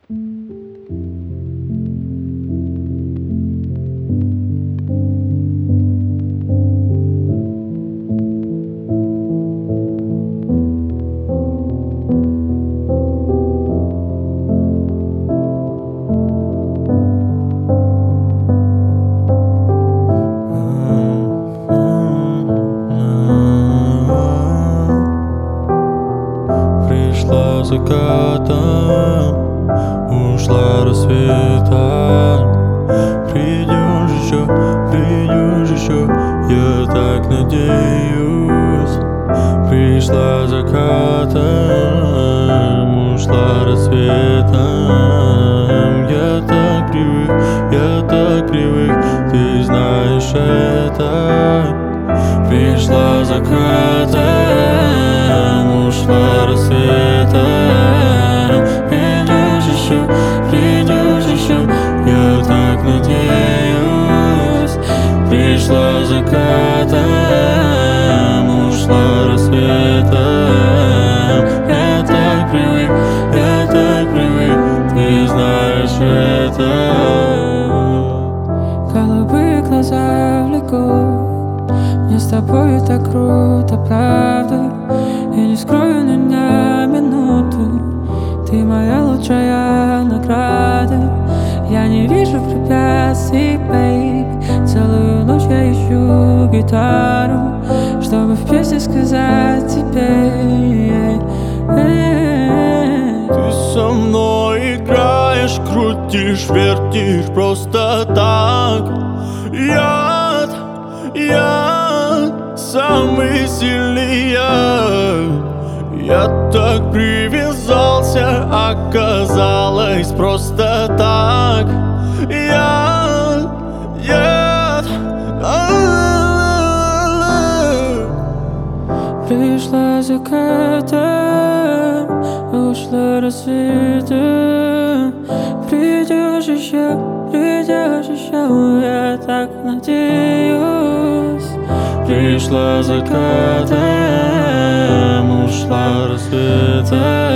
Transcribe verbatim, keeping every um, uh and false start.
Пришла закатом, ушла рассветом. Придешь еще, придешь еще, я так надеюсь. Пришла закатом, ушла рассветом. Я так привык, я так привык, ты знаешь это. Пришла закатом, ушла рассветом. Придешь еще, придешь еще, я так надеюсь. Пришла закатом, ушла рассветом. Я так привык, я так привык, ты знаешь это. Голубые глаза влекут, мне с тобой так круто, правда. Я не скрою ни на минуту, ты моя лучшая награда. Я не вижу препятствий, бэйб. Целую ночь я ищу гитару, чтобы в песне сказать тебе. Ты со мной играешь, крутишь, вертишь просто так. Я, я самый сильный я. Я так привязался, оказалось просто так. Я, я, Пришла закатом, ушла рассветом. Придешь еще, придешь еще, я так надеюсь. Пришла закатом, ушла рассветом.